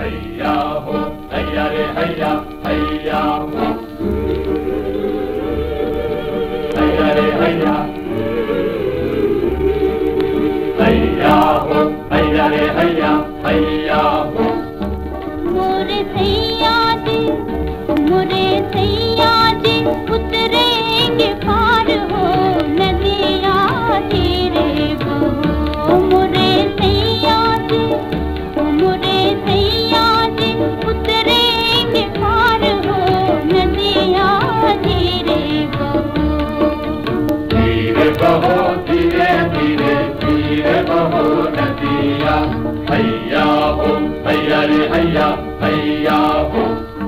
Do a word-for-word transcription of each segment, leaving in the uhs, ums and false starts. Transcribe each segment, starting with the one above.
हैया हो हैया रे हैया हैया हो हैया रे हैया हैया हो हैया रे हैया हैया हो। मोरे सैया जी मोरे सैया जी उतरेंगे पार हो नदिया धीरे बहो। मोरे सैया जी मोरे सैया जी उतरेंगे पार हो नदिया धीरे बहो। धीरे बहो धीरे धीरे धीरे बहो नदिया हैया हो हैया रे हैया हैया हो।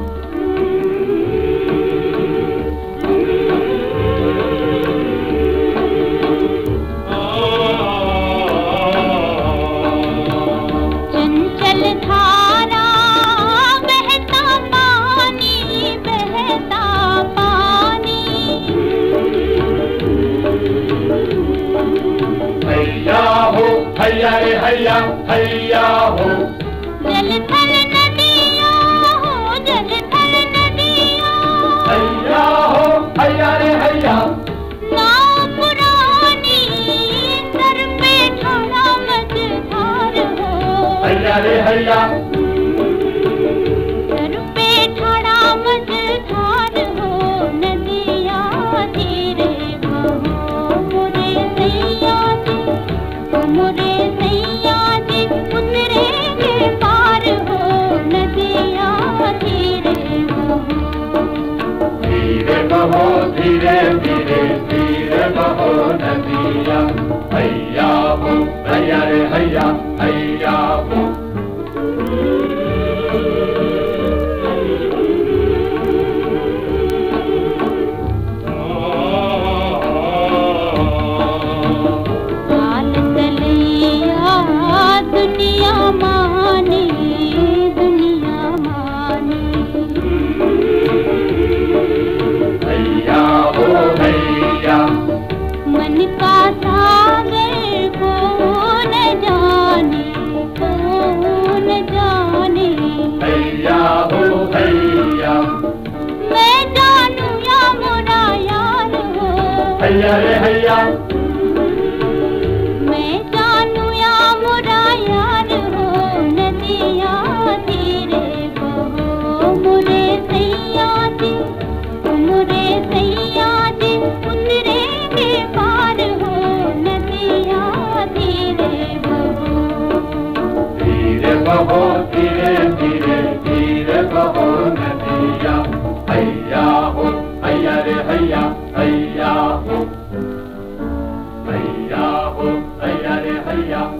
चंचल धारा बहता पानी बहता पानी हैया हो हैया रे हैया हैया हो। जल थल नदिया हो जल थल नदिया हैया हो हैया रे हैया। नाव पुरानी सर पे ठाड़ा मझधार हो हैया रे हैया सर पे ठाड़ा मझधार हो नदिया धीरे बहो। मोरे सैया जी मोरे सैया जी उतरेंगे पार हो नदिया धीरे बहो। धीरे बहो धीरे धीरे धीरे बहो नदिया हैया हो हैया रे हैया हैया हो। हाथ तलैया दुनिया माने दुनिया माने हैया हो हैया मन का सागर कौन जाने कौन जाने। हैया हो हैया मैं जानू या मोरा यार हो हैया रे हैया मैं जानू या मोरा यार हो नदिया धीरे बहो। मोरे सैया जी मोरे सैया जी उतरेंगे पार हो नदिया धीरे बहो। धीरे बहो धीरे धीरे धीरे बहो नदिया हैया हो हैया रे हैया हैया हो हैया हो हैया रे हैया।